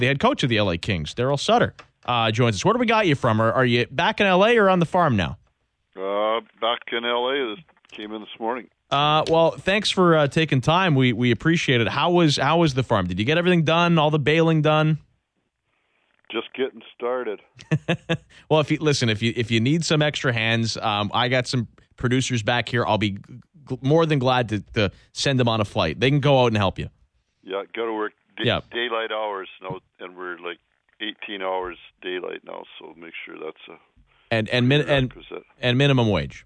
the head coach of the LA Kings, Daryl Sutter, joins us. Where do we got you from? Are you back in LA or on the farm now? Back in LA. Came in this morning. Well, thanks for taking time. We appreciate it. How was the farm? Did you get everything done? All the baling done? Just getting started. Well, if you need some extra hands, I got some producers back here. I'll be more than glad to send them on a flight. They can go out and help you. Yeah, got to work daylight hours now, and we're like 18 hours daylight now. So make sure that's and minimum wage.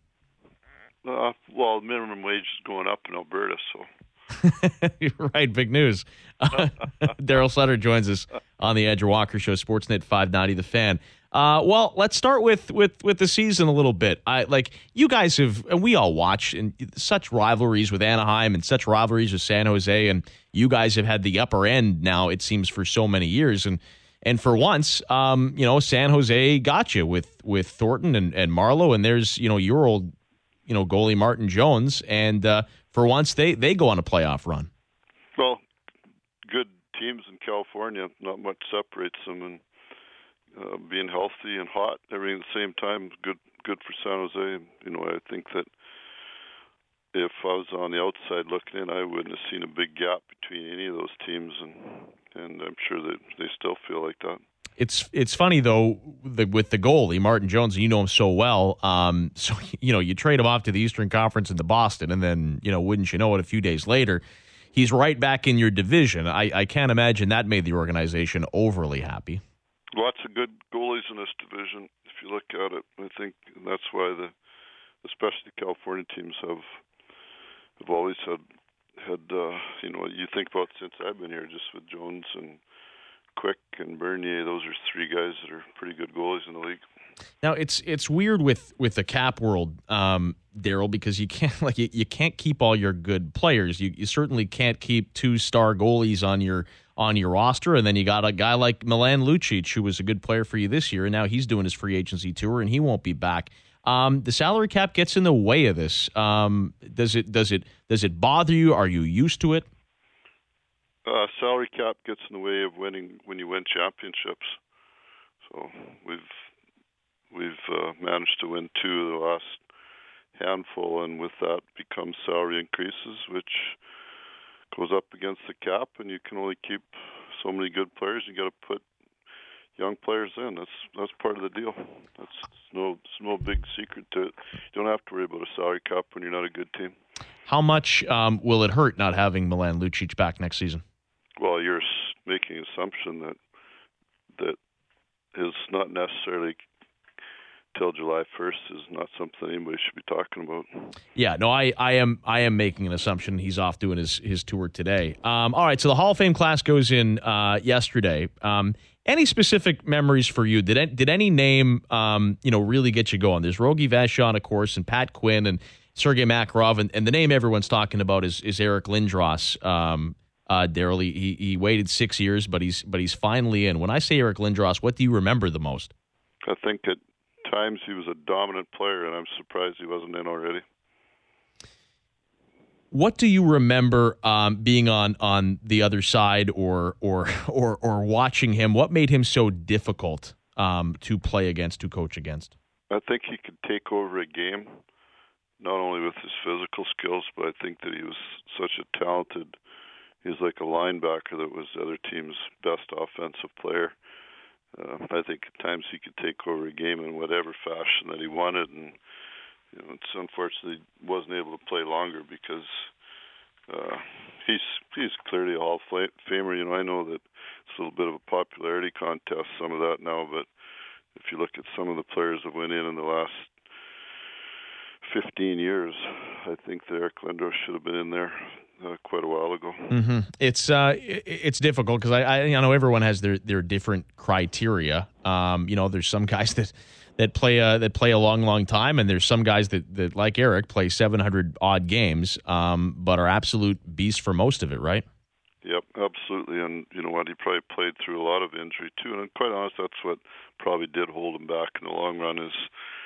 Well, minimum wage is going up in Alberta, so. You're right, big news. Daryl Sutter joins us on the Andrew Walker Show, Sportsnet 590, The Fan. Well, let's start with the season a little bit. You guys have, and we all watch, and such rivalries with Anaheim and such rivalries with San Jose, and you guys have had the upper end now, it seems, for so many years. And for once, San Jose got you with Thornton and Marlowe, and there's, your old, goalie Martin Jones, and for once they go on a playoff run. Well, good teams in California, not much separates them, and being healthy and hot, everything at the same time, good for San Jose. I think that if I was on the outside looking in, I wouldn't have seen a big gap between any of those teams, and I'm sure that they still feel like that. It's funny, though, with the goalie, Martin Jones, you know him so well. So, you trade him off to the Eastern Conference into Boston, and then, wouldn't you know it, a few days later, he's right back in your division. I can't imagine that made the organization overly happy. Lots of good goalies in this division, if you look at it. I think that's why especially the California teams have always had you think about since I've been here, just with Jones and Quick and Bernier, those are three guys that are pretty good goalies in the league. Now it's weird with the cap world, Daryl, because you can't you can't keep all your good players. You certainly can't keep 2-star goalies on your roster, and then you got a guy like Milan Lucic, who was a good player for you this year, and now he's doing his free agency tour, and he won't be back. The salary cap gets in the way of this. Does it bother you? Are you used to it? Salary cap gets in the way of winning when you win championships. So we've managed to win 2 of the last handful, and with that becomes salary increases, which goes up against the cap, and you can only keep so many good players. You got to put young players in. That's part of the deal. It's no big secret to it. You don't have to worry about a salary cap when you're not a good team. How much will it hurt not having Milan Lucic back next season? Well, you're making an assumption that is not necessarily till July 1st is not something anybody should be talking about. Yeah, no, I am making an assumption. He's off doing his tour today. All right, so the Hall of Fame class goes in yesterday. Any specific memories for you? Did any name really get you going? There's Rogie Vachon, of course, and Pat Quinn and Sergei Makarov, and the name everyone's talking about is Eric Lindros. Daryl, he waited 6 years, but he's finally in. When I say Eric Lindros, what do you remember the most? I think at times he was a dominant player, and I'm surprised he wasn't in already. What do you remember being on the other side or watching him? What made him so difficult to play against, to coach against? I think he could take over a game, not only with his physical skills, but I think that he was such a talented. He's like a linebacker that was the other team's best offensive player. I think at times he could take over a game in whatever fashion that he wanted, and it's unfortunately wasn't able to play longer because he's clearly a Hall of Famer. I know that it's a little bit of a popularity contest, some of that now, but if you look at some of the players that went in the last 15 years, I think that Eric Lindros should have been in there quite a while ago. Mm-hmm. It's difficult because I know everyone has their different criteria. There's some guys that play a long time, and there's some guys that like Eric play 700 odd games, but are absolute beasts for most of it, right? Yep, absolutely. And you know what? He probably played through a lot of injury too. And quite honest, that's what probably did hold him back in the long run. Is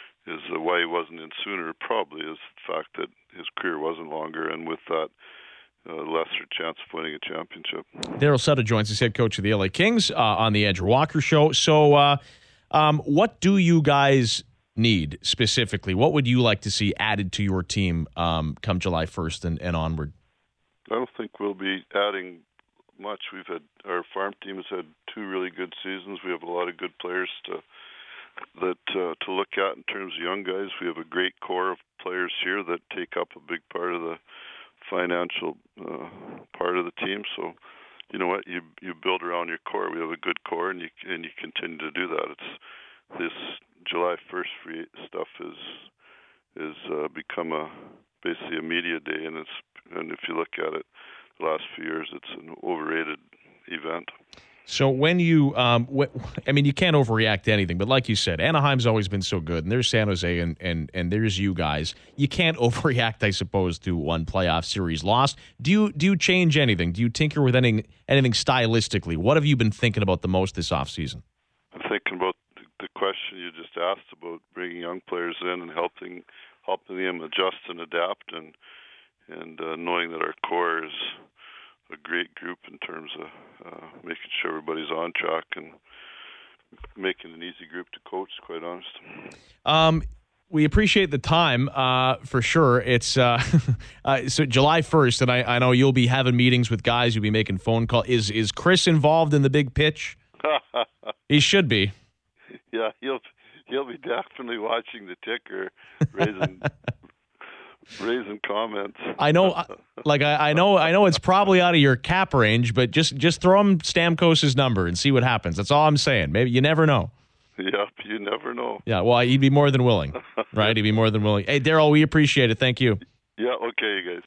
why he wasn't in sooner. Probably is the fact that his career wasn't longer, and with that, lesser chance of winning a championship. Daryl Sutter joins us, head coach of the LA Kings, on the Andrew Walker Show. So what do you guys need specifically? What would you like to see added to your team come July 1st and onward? I don't think we'll be adding much. Our farm team has had 2 really good seasons. We have a lot of good players to look at in terms of young guys. We have a great core of players here that take up a big part of the financial part of the team. So, you know what, you build around your core. We have a good core, and you continue to do that. It's this July 1st free stuff is become basically a media day, and if you look at it, the last few years, it's an overrated event. So when you, I mean, you can't overreact to anything, but like you said, Anaheim's always been so good, and there's San Jose, and there's you guys. You can't overreact, I suppose, to one playoff series loss. Do you change anything? Do you tinker with anything stylistically? What have you been thinking about the most this offseason? I'm thinking about the question you just asked about bringing young players in and helping them adjust and adapt, and knowing that our core is a great group in terms of making sure everybody's on track and making an easy group to coach, quite honest. We appreciate the time, for sure. It's so July 1st, and I know you'll be having meetings with guys. You'll be making phone calls. Is Chris involved in the big pitch? He should be. Yeah, he'll be definitely watching the ticker, raising comments. I know, I know it's probably out of your cap range, but just throw him Stamkos's number and see what happens. That's all I'm saying. Maybe you never know. Yep, you never know. Yeah, well, he'd be more than willing, right? He'd be more than willing. Hey, Daryl, we appreciate it. Thank you. Yeah, okay, you guys.